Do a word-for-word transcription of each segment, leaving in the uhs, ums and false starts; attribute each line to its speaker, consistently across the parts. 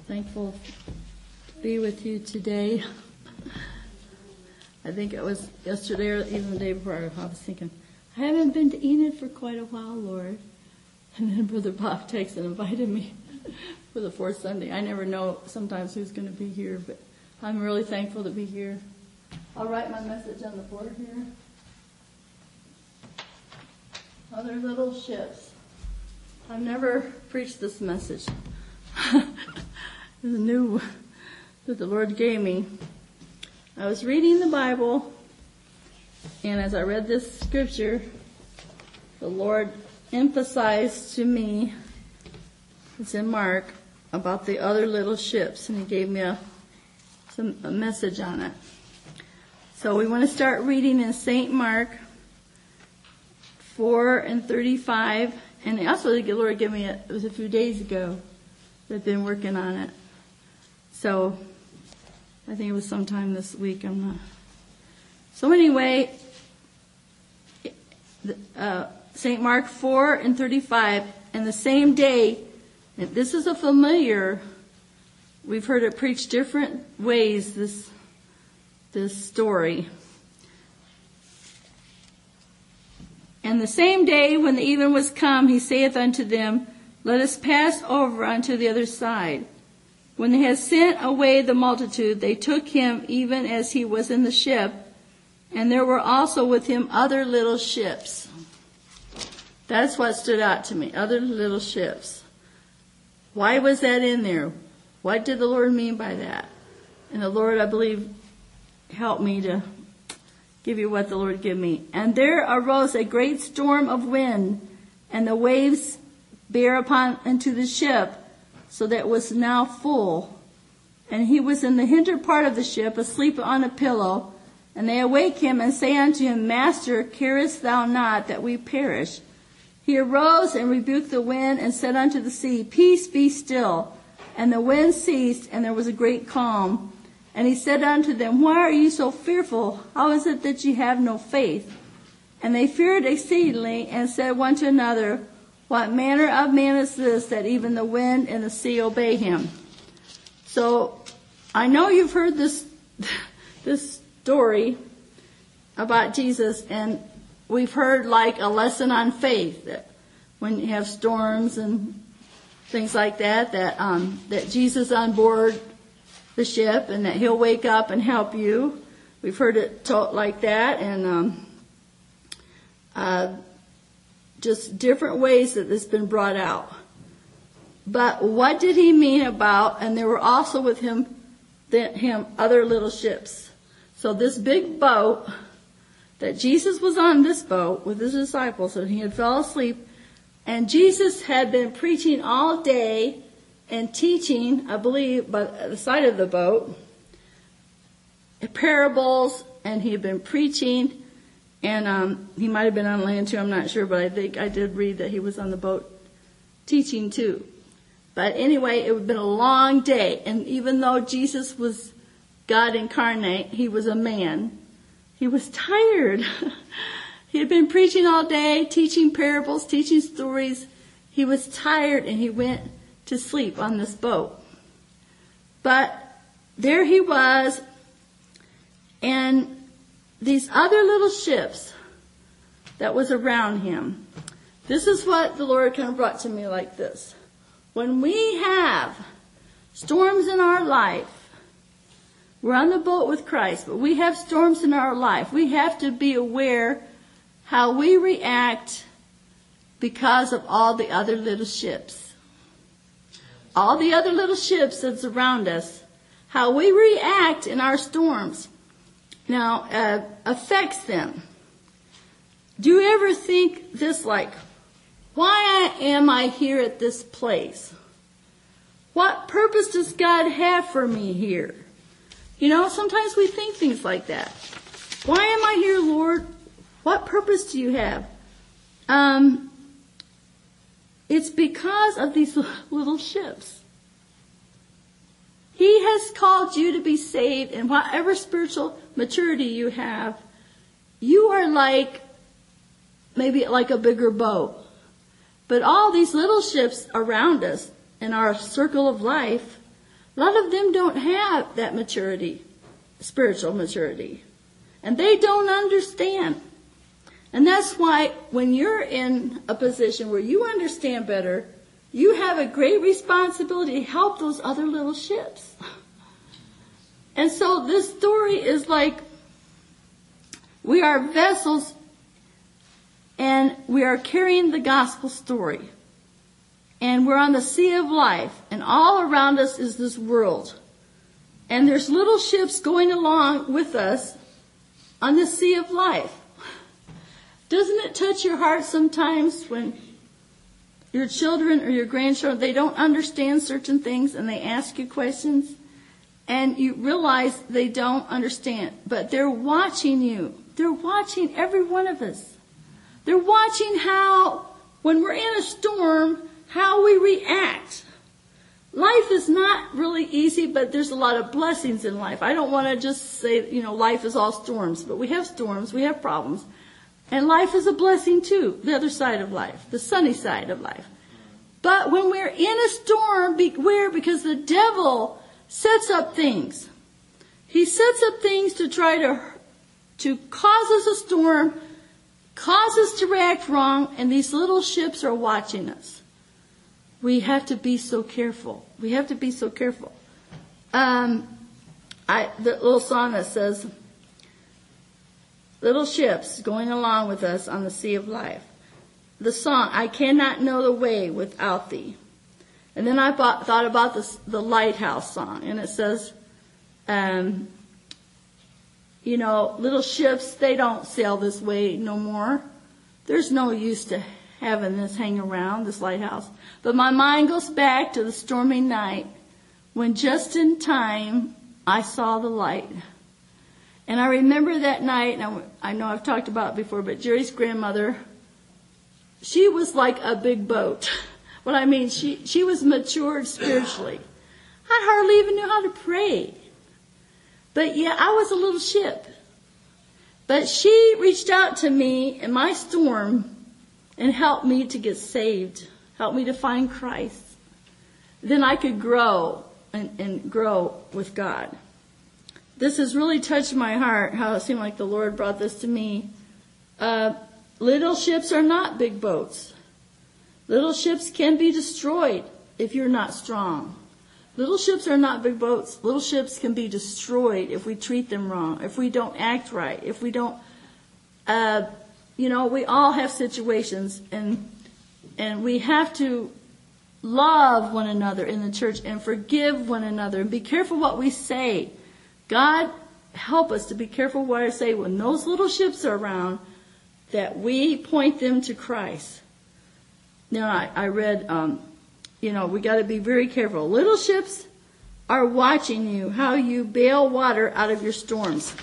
Speaker 1: Thankful to be with you today. I think it was yesterday or even the day before. I was thinking, I haven't been to Enid for quite a while, Lord. And then Brother Bob texted and invited me for the fourth Sunday. I never know sometimes who's going to be here, but I'm really thankful to be here. I'll write my message on the board here. Other little ships. I've never preached this message. It's new that the Lord gave me. I was reading the Bible, and as I read this scripture, the Lord emphasized to me, it's in Mark, about the other little ships, and He gave me a, some, a message on it. So we want to start reading in Saint Mark four and thirty-five, and also the Lord gave me it, it was a few days ago that I've been working on it. So I think it was sometime this week. I'm not. So anyway, uh, Saint Mark four and thirty-five, and the same day, and this is a familiar, we've heard it preached different ways, this, this story. And the same day when the even was come, he saith unto them, Let us pass over unto the other side. When they had sent away the multitude, they took him even as he was in the ship, and there were also with him other little ships. That's what stood out to me, other little ships. Why was that in there? What did the Lord mean by that? And the Lord, I believe, helped me to give you what the Lord gave me. And there arose a great storm of wind, and the waves bare upon into the ship, so that it was now full. And he was in the hinder part of the ship, asleep on a pillow. And they awake him and say unto him, Master, carest thou not that we perish? He arose and rebuked the wind and said unto the sea, Peace, be still. And the wind ceased, and there was a great calm. And he said unto them, Why are you so fearful? How is it that ye have no faith? And they feared exceedingly, and said one to another, What manner of man is this, that even the wind and the sea obey him? So, I know you've heard this, this story about Jesus, and we've heard like a lesson on faith, that when you have storms and things like that, that, um, that Jesus on board the ship, and that he'll wake up and help you. We've heard it taught like that, and, um, uh, just different ways that this has been brought out. But what did he mean about, and there were also with him, him other little ships. So this big boat, that Jesus was on this boat with his disciples, and he had fell asleep, and Jesus had been preaching all day and teaching, I believe, by the side of the boat, parables, and he had been preaching. And um, he might have been on land too, I'm not sure, but I think I did read that he was on the boat teaching too. But anyway, it had been a long day. And even though Jesus was God incarnate, he was a man. He was tired. He had been preaching all day, teaching parables, teaching stories. He was tired, and he went to sleep on this boat. But there he was, and these other little ships that was around him. This is what the Lord kind of brought to me like this. When we have storms in our life, we're on the boat with Christ, but we have storms in our life. We have to be aware how we react because of all the other little ships. All the other little ships that's around us. How we react in our storms. Now, uh, affects them. Do you ever think this, like, why am I here at this place? What purpose does God have for me here? You know, sometimes we think things like that. Why am I here, Lord? What purpose do you have? Um, it's because of these little ships. He has called you to be saved, and whatever spiritual maturity you have, you are like, maybe like a bigger boat. But all these little ships around us in our circle of life A lot of them don't have that maturity, spiritual maturity. And they don't understand. And that's why when you're in a position where you understand better, you have a great responsibility to help those other little ships. And so this story is like, we are vessels and we are carrying the gospel story. And we're on the sea of life, and all around us is this world. And there's little ships going along with us on the sea of life. Doesn't it touch your heart sometimes when your children or your grandchildren, they don't understand certain things and they ask you questions and you realize they don't understand, but they're watching you. They're watching every one of us. They're watching how, when we're in a storm, how we react. Life is not really easy, but there's a lot of blessings in life. I don't want to just say, you know, life is all storms, but we have storms, we have problems. And life is a blessing too, the other side of life, the sunny side of life. But when we're in a storm, beware, because the devil sets up things. He sets up things to try to, to cause us a storm, cause us to react wrong, and these little ships are watching us. We have to be so careful. We have to be so careful. Um, I, the little song that says, little ships going along with us on the sea of life. The song, I cannot know the way without thee. And then I bought, thought about this, the lighthouse song. And it says, um, you know, little ships, they don't sail this way no more. There's no use to having this hang around, this lighthouse. But my mind goes back to the stormy night when just in time I saw the light. And I remember that night, and I, I know I've talked about it before, but Jerry's grandmother, she was like a big boat. What I mean, she, she was matured spiritually. I hardly even knew how to pray. But yeah, I was a little ship. But she reached out to me in my storm and helped me to get saved, helped me to find Christ. Then I could grow and, and grow with God. This has really touched my heart, how it seemed like the Lord brought this to me. Uh, little ships are not big boats. Little ships can be destroyed if you're not strong. Little ships are not big boats. Little ships can be destroyed if we treat them wrong, if we don't act right, if we don't, uh, you know, we all have situations, and and we have to love one another in the church and forgive one another and be careful what we say. God, help us to be careful what I say when those little ships are around, that we point them to Christ. Now, I, I read, um, you know, we got to be very careful. Little ships are watching you, how you bail water out of your storms.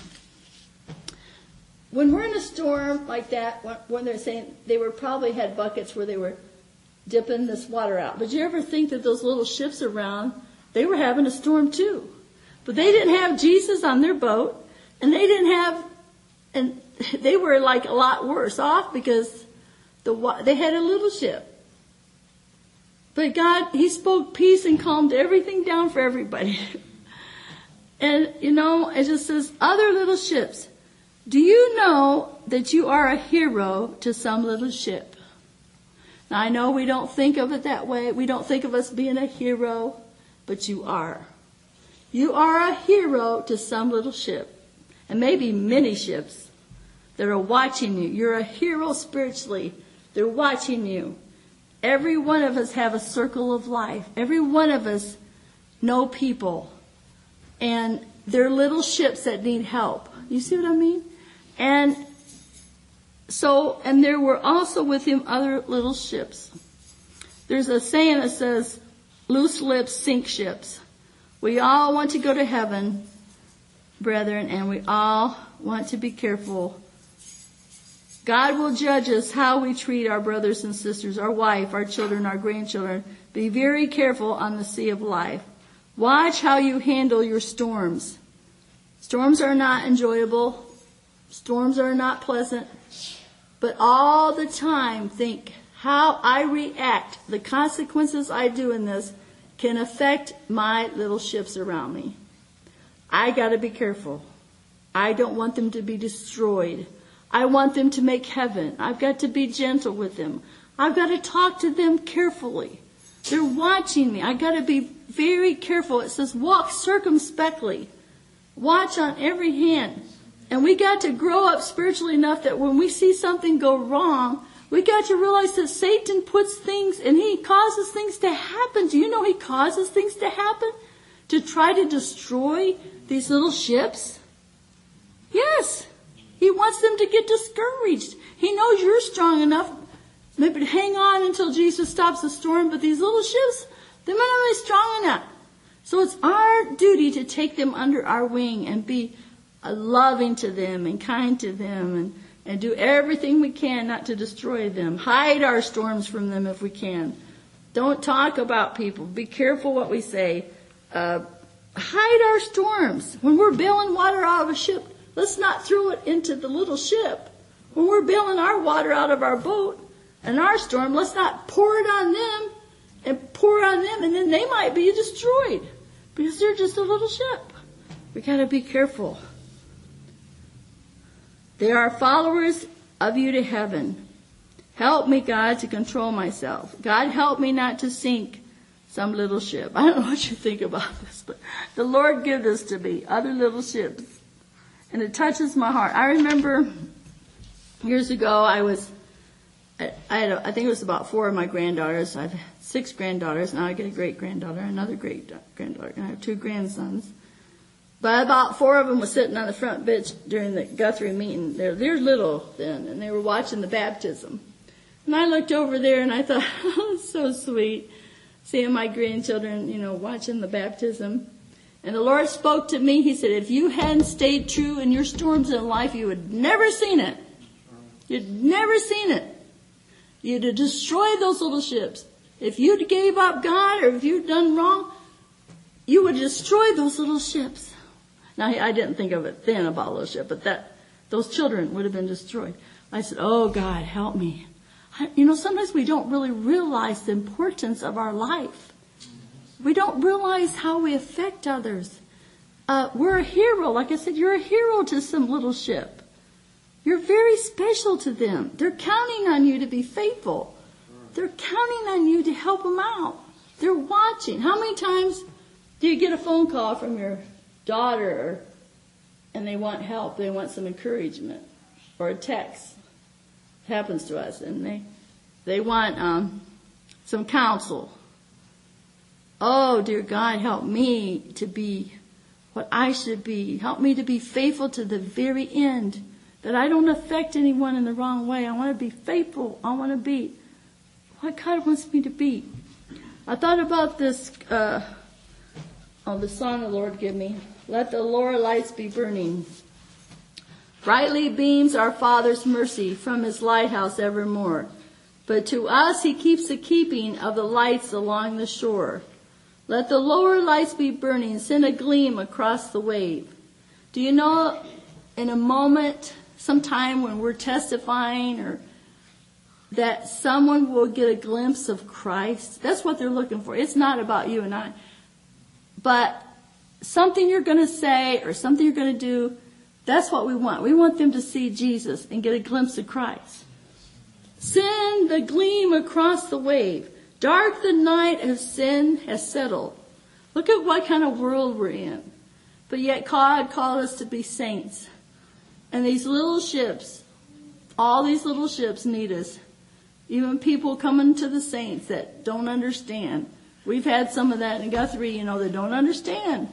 Speaker 1: When we're in a storm like that, when they're saying they were probably had buckets where they were dipping this water out. But you ever think that those little ships around, they were having a storm too? But they didn't have Jesus on their boat, and they didn't have, and they were like a lot worse off because the they had a little ship. But God, He spoke peace and calmed everything down for everybody. And, you know, it just says, other little ships. Do you know that you are a hero to some little ship? Now, I know we don't think of it that way. We don't think of us being a hero, but you are. You are a hero to some little ship, and maybe many ships that are watching you. You're a hero spiritually. They're watching you. Every one of us have a circle of life. Every one of us know people, and they're little ships that need help. You see what I mean? And so, and there were also with him other little ships. There's a saying that says, loose lips sink ships. We all want to go to heaven, brethren, and we all want to be careful. God will judge us how we treat our brothers and sisters, our wife, our children, our grandchildren. Be very careful on the sea of life. Watch how you handle your storms. Storms are not enjoyable. Storms are not pleasant. But all the time think how I react, the consequences I do in this, can affect my little ships around me. I got to be careful. I don't want them to be destroyed. I want them to make heaven. I've got to be gentle with them. I've got to talk to them carefully. They're watching me. I've got to be very careful. It says walk circumspectly. Watch on every hand. And we got to grow up spiritually enough that when we see something go wrong, we got to realize that Satan puts things and he causes things to happen. Do you know he causes things to happen? To try to destroy these little ships? Yes. He wants them to get discouraged. He knows you're strong enough maybe to hang on until Jesus stops the storm, but these little ships, they're not really strong enough. So it's our duty to take them under our wing and be loving to them and kind to them and, and do everything we can not to destroy them. Hide our storms from them if we can. Don't talk about people. Be careful what we say. Uh, hide our storms. When we're bailing water out of a ship, let's not throw it into the little ship. When we're bailing our water out of our boat and our storm, let's not pour it on them and pour on them, and then they might be destroyed because they're just a little ship. We got to be careful. They are followers of you to heaven. Help me, God, to control myself. God, help me not to sink some little ship. I don't know what you think about this, but the Lord gave this to me, other little ships. And it touches my heart. I remember years ago, I was, I, I had, a, I think it was about four of my granddaughters. I've six granddaughters. Now I get a great granddaughter, another great granddaughter, and I have two grandsons. But about four of them was sitting on the front bench during the Guthrie meeting. They're, they're little then, and they were watching the baptism. And I looked over there and I thought, oh, it's so sweet, seeing my grandchildren, you know, watching the baptism. And the Lord spoke to me. He said, if you hadn't stayed true in your storms in life, you would never seen it. You'd never seen it. You'd have destroyed those little ships. If you'd gave up God or if you'd done wrong, you would destroy those little ships. Now, I didn't think of it then about a little ship, but that those children would have been destroyed. I said, oh, God, help me. I, you know, sometimes we don't really realize the importance of our life. We don't realize how we affect others. Uh, we're a hero. Like I said, you're a hero to some little ship. You're very special to them. They're counting on you to be faithful. They're counting on you to help them out. They're watching. How many times do you get a phone call from your daughter and they want help? They want some encouragement, or a text. It happens to us, and they they want um, some counsel. Oh, dear God, help me to be what I should be. Help me to be faithful to the very end, that I don't affect anyone in the wrong way. I want to be faithful. I want to be what God wants me to be. I thought about this, uh, oh, the song the Lord gave me. Let the lower lights be burning. Brightly beams our Father's mercy from his lighthouse evermore. But to us he keeps the keeping of the lights along the shore. Let the lower lights be burning, send a gleam across the wave. Do you know, in a moment, sometime when we're testifying, or that someone will get a glimpse of Christ? That's what they're looking for. It's not about you and I. But something you're going to say or something you're going to do, that's what we want. We want them to see Jesus and get a glimpse of Christ. Send the gleam across the wave. Dark the night of sin has settled. Look at what kind of world we're in. But yet God called us to be saints. And these little ships, all these little ships need us. Even people coming to the saints that don't understand. We've had some of that in Guthrie, you know, that don't understand.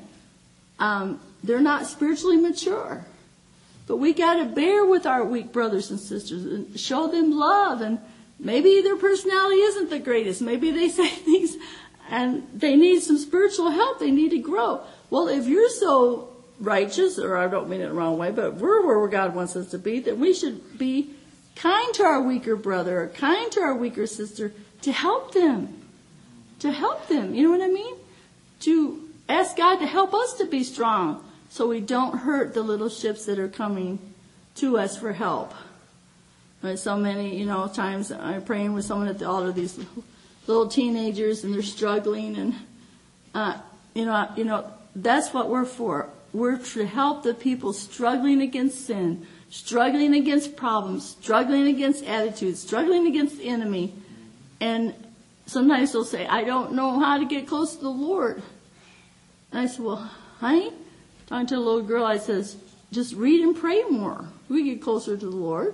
Speaker 1: Um, they're not spiritually mature. But we got to bear with our weak brothers and sisters and show them love. And maybe their personality isn't the greatest. Maybe they say things and they need some spiritual help. They need to grow. Well, if you're so righteous, or I don't mean it the wrong way, but we're where God wants us to be, then we should be kind to our weaker brother or kind to our weaker sister to help them. To help them. You know what I mean? To ask God to help us to be strong so we don't hurt the little ships that are coming to us for help. There's so many, you know, times I'm praying with someone at the altar, these little teenagers, and they're struggling, and Uh, you know, you know, that's what we're for. We're to help the people struggling against sin, struggling against problems, struggling against attitudes, struggling against the enemy. And sometimes they'll say, I don't know how to get close to the Lord. And I said, well, honey, talking to a little girl, I says, just read and pray more. We get closer to the Lord.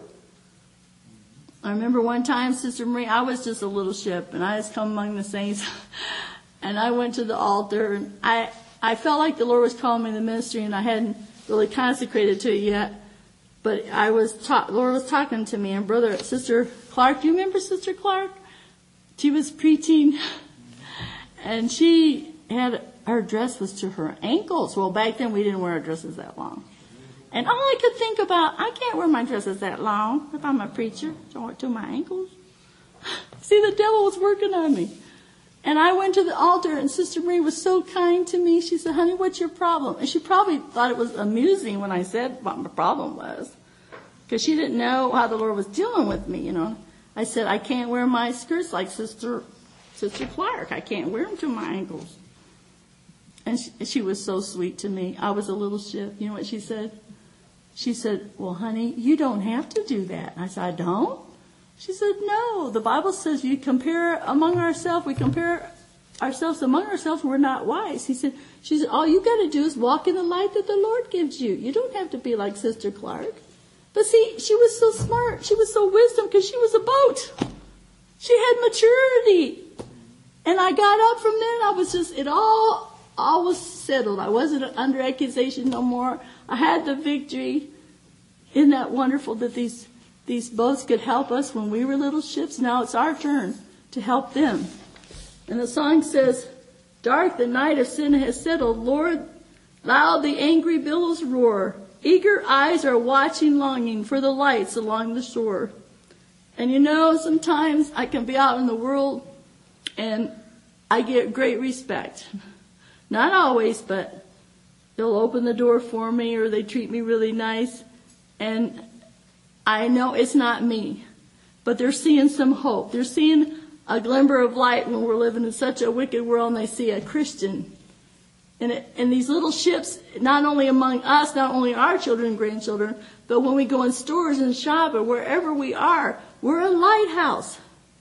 Speaker 1: I remember one time, Sister Marie, I was just a little ship, and I was come among the saints. And I went to the altar, and I, I felt like the Lord was calling me to the ministry, and I hadn't really consecrated to it yet. But I was ta- Lord was talking to me, and brother, Sister Clark, do you remember Sister Clark? She was preaching, and she had, her dress was to her ankles. Well, back then we didn't wear our dresses that long. And all I could think about, I can't wear my dresses that long if I'm a preacher, to my ankles. See, the devil was working on me. And I went to the altar, and Sister Marie was so kind to me. She said, honey, what's your problem? And she probably thought it was amusing when I said what my problem was, because she didn't know how the Lord was dealing with me, you know. I said, I can't wear my skirts like Sister Sister Clark. I can't wear them to my ankles. And she, she was so sweet to me. I was a little ship. You know what she said? She said, well, honey, you don't have to do that. I said, I don't? She said, no. The Bible says you compare among ourselves. We compare ourselves among ourselves. We're not wise. He said, she said, all you got to do is walk in the light that the Lord gives you. You don't have to be like Sister Clark. But see, she was so smart. She was so wisdom because she was a boat. She had maturity. And I got up from there, and I was just, it all, all was settled. I wasn't under accusation no more. I had the victory. Isn't that wonderful that these these boats could help us when we were little ships? Now it's our turn to help them. And the song says, dark the night of sin has settled. Lord, loud the angry billows roar. Eager eyes are watching, longing for the lights along the shore. And you know, sometimes I can be out in the world and I get great respect. Not always, but they'll open the door for me or they treat me really nice. And I know it's not me, but they're seeing some hope. They're seeing a glimmer of light when we're living in such a wicked world, and they see a Christian. And, it, and these little ships, not only among us, not only our children and grandchildren, but when we go in stores and shop or wherever we are, we're a lighthouse.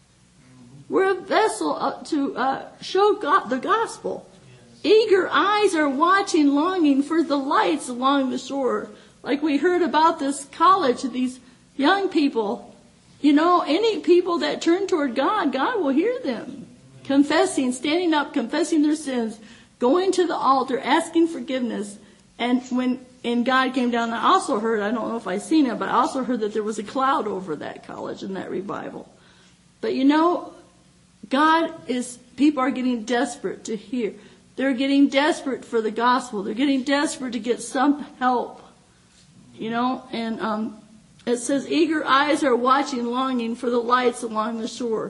Speaker 1: We're a vessel uh, to uh, show God the gospel. Eager eyes are watching, longing for the lights along the shore. Like we heard about this college, these young people. You know, any people that turn toward God, God will hear them. Confessing, standing up, confessing their sins, going to the altar, asking forgiveness. And when and God came down, I also heard, I don't know if I seen it, but I also heard that there was a cloud over that college in that revival. But you know, God is, people are getting desperate to hear. They're getting desperate for the gospel. They're getting desperate to get some help. You know, and um, it says, eager eyes are watching, longing for the lights along the shore.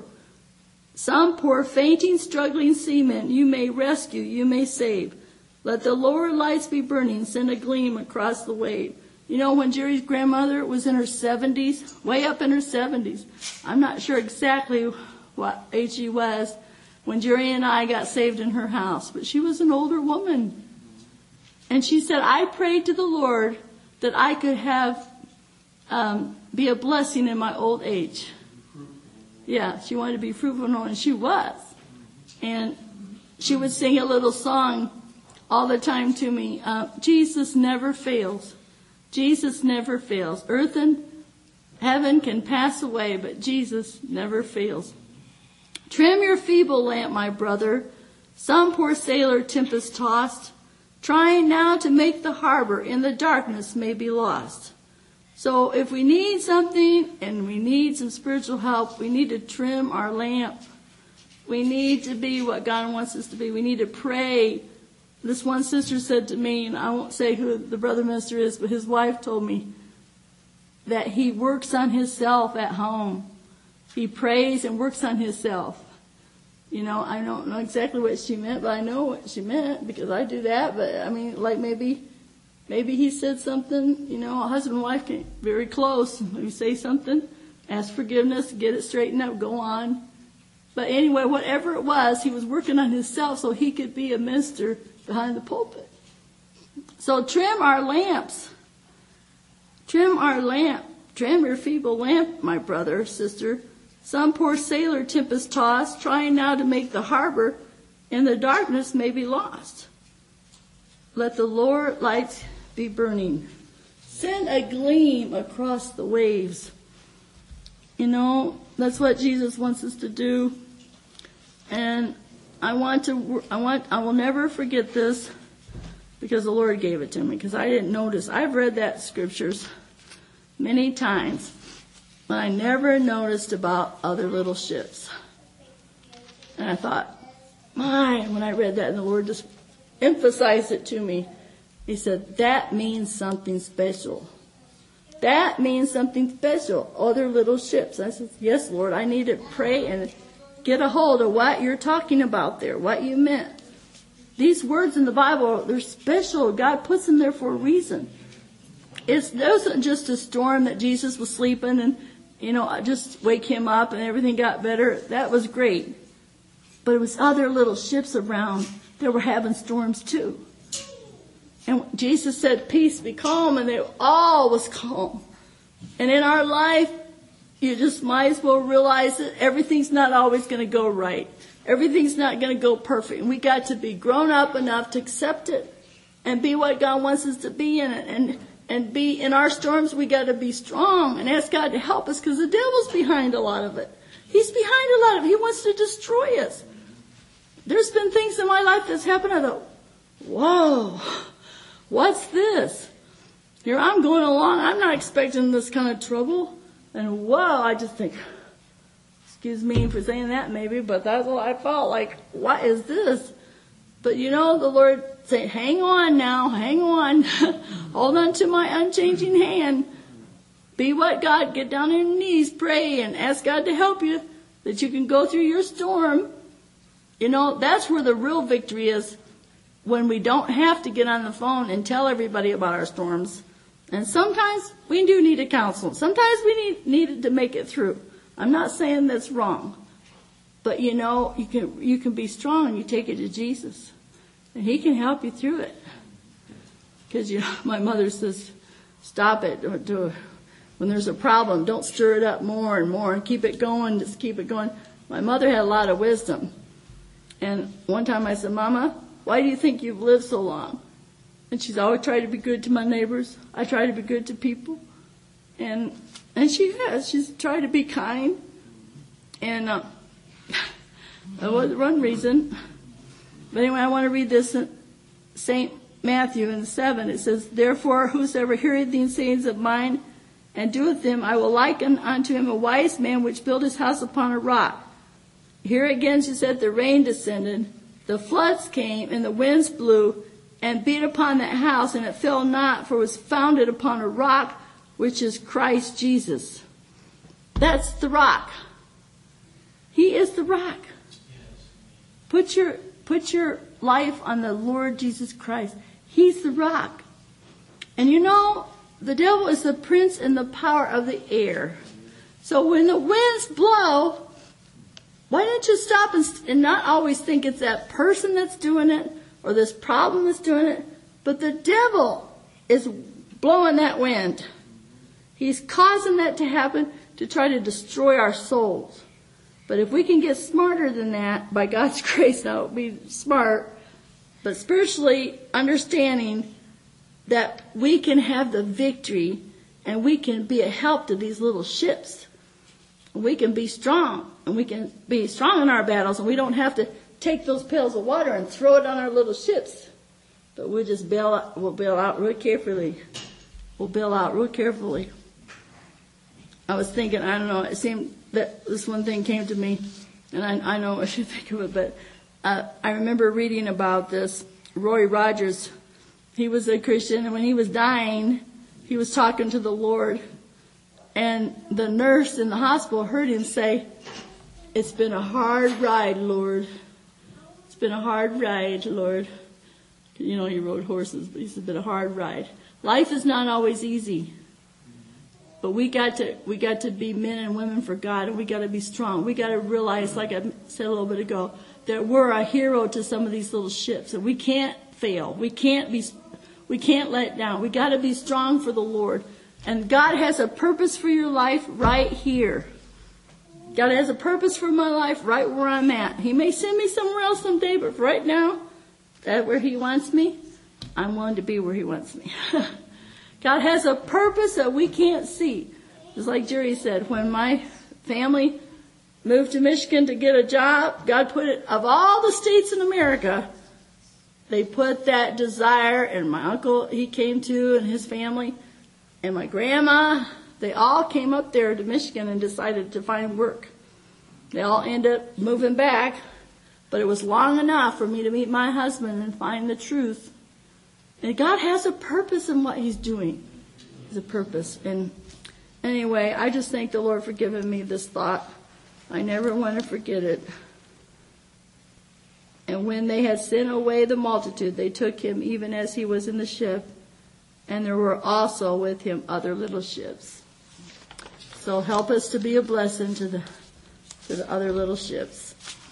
Speaker 1: Some poor, fainting, struggling seamen you may rescue, you may save. Let the lower lights be burning, send a gleam across the wave. You know, when Jerry's grandmother was in her seventies, way up in her seventies, I'm not sure exactly what age she was when Jerry and I got saved in her house, but she was an older woman. And she said, I prayed to the Lord that I could have, um, be a blessing in my old age. Yeah, she wanted to be fruitful, and she was. And she would sing a little song all the time to me. Uh, Jesus never fails. Jesus never fails. Earth and heaven can pass away, but Jesus never fails. Trim your feeble lamp, my brother. Some poor sailor tempest tossed, trying now to make the harbor in the darkness may be lost. So if we need something and we need some spiritual help, we need to trim our lamp. We need to be what God wants us to be. We need to pray. This one sister said to me, and I won't say who the brother minister is, but his wife told me that he works on himself at home. He prays and works on himself. You know, I don't know exactly what she meant, but I know what she meant because I do that. But I mean, like maybe, maybe he said something, you know, a husband and wife can very close. You say something, ask forgiveness, get it straightened up, go on. But anyway, whatever it was, he was working on himself so he could be a minister behind the pulpit. So trim our lamps. Trim our lamp. Trim your feeble lamp, my brother, sister. Some poor sailor tempest-tossed, trying now to make the harbor, in the darkness may be lost. Let the lower lights be burning. Send a gleam across the waves. You know, that's what Jesus wants us to do. And I want to, I want, I will never forget this because the Lord gave it to me, because I didn't notice. I've read that scriptures many times, but I never noticed about other little ships. And I thought, my, when I read that, and the Lord just emphasized it to me. He said, that means something special. That means something special. Other little ships. I said, yes, Lord, I need to pray and get a hold of what you're talking about there, what you meant. These words in the Bible, they're special. God puts them there for a reason. It wasn't just a storm that Jesus was sleeping and, you know, just wake him up and everything got better. That was great. But it was other little ships around that were having storms too. And Jesus said, peace, be calm, and they all was calm. And in our life, you just might as well realize that everything's not always going to go right. Everything's not going to go perfect. And we got to be grown up enough to accept it and be what God wants us to be in it. And, and be in our storms, we got to be strong and ask God to help us, because the devil's behind a lot of it. He's behind a lot of it. He wants to destroy us. There's been things in my life that's happened. I thought, whoa, what's this? Here I'm going along. I'm not expecting this kind of trouble. And whoa, I just think, excuse me for saying that maybe, but that's what I felt like. What is this? But you know, the Lord said, hang on now, hang on. Hold on to my unchanging hand. Be what God, get down on your knees, pray, and ask God to help you, that you can go through your storm. You know, that's where the real victory is, when we don't have to get on the phone and tell everybody about our storms. And sometimes we do need a counsel. Sometimes we need needed to make it through. I'm not saying that's wrong. But you know, you can you can be strong and you take it to Jesus. And he can help you through it. Because you know, my mother says, stop it. Don't do it. When there's a problem, don't stir it up more and more and keep it going, just keep it going. My mother had a lot of wisdom. And one time I said, Mama, why do you think you've lived so long? And she's always tried to be good to my neighbors. I try to be good to people. And and she has. She's tried to be kind. And uh, that was one reason. But anyway, I want to read this in Saint Matthew in seven. It says, therefore, whosoever heareth these sayings of mine and doeth them, I will liken unto him a wise man which built his house upon a rock. Here again, she said, the rain descended, the floods came, and the winds blew, and beat upon that house, and it fell not, for it was founded upon a rock, which is Christ Jesus. That's the rock. He is the rock. Put your, put your life on the Lord Jesus Christ. He's the rock. And you know, the devil is the prince and the power of the air. So when the winds blow, why don't you stop and, and not always think it's that person that's doing it or this problem that's doing it, but the devil is blowing that wind. He's causing that to happen to try to destroy our souls. But if we can get smarter than that, by God's grace, now be smart, but spiritually understanding that we can have the victory and we can be a help to these little ships. We can be strong, and we can be strong in our battles, and we don't have to take those pails of water and throw it on our little ships. But we'll just bail out, we'll bail out real carefully. We'll bail out real carefully. I was thinking, I don't know, it seemed that this one thing came to me, and I, I know I should think of it, but uh, I remember reading about this. Roy Rogers, he was a Christian, and when he was dying, he was talking to the Lord. And the nurse in the hospital heard him say, it's been a hard ride, Lord. It's been a hard ride, Lord. You know, he rode horses, but he said, it's been a hard ride. Life is not always easy. But we got to we got to be men and women for God, and we got to be strong. We got to realize, like I said a little bit ago, that we're a hero to some of these little ships, and we can't fail. We can't be we can't let down. We got to be strong for the Lord. And God has a purpose for your life right here. God has a purpose for my life right where I'm at. He may send me somewhere else someday, but right now, that's where He wants me. I'm willing to be where He wants me. God has a purpose that we can't see. Just like Jerry said, when my family moved to Michigan to get a job, God put it, of all the states in America, they put that desire, and my uncle, he came to, and his family, and my grandma, they all came up there to Michigan and decided to find work. They all ended up moving back, but it was long enough for me to meet my husband and find the truth. And God has a purpose in what He's doing. There's a purpose. And anyway, I just thank the Lord for giving me this thought. I never want to forget it. And when they had sent away the multitude, they took Him even as He was in the ship. And there were also with Him other little ships. So help us to be a blessing to the to the other little ships.